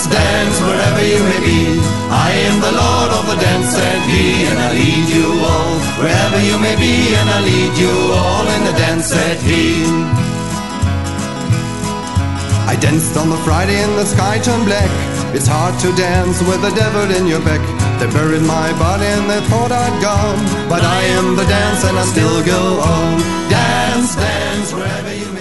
Dance, dance, wherever you may be. I am the Lord of the dance, said he, and I lead you all wherever you may be, and I lead you all in the dance, said he. I danced on the Friday and the sky turned black. It's hard to dance with the devil in your back. They buried my body and they thought I'd gone, but I am the dance and I still go on. Dance, dance, wherever you